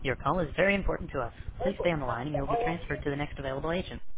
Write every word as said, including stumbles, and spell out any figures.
Your call is very important to us. Please stay on the line and you will be transferred to the next available agent.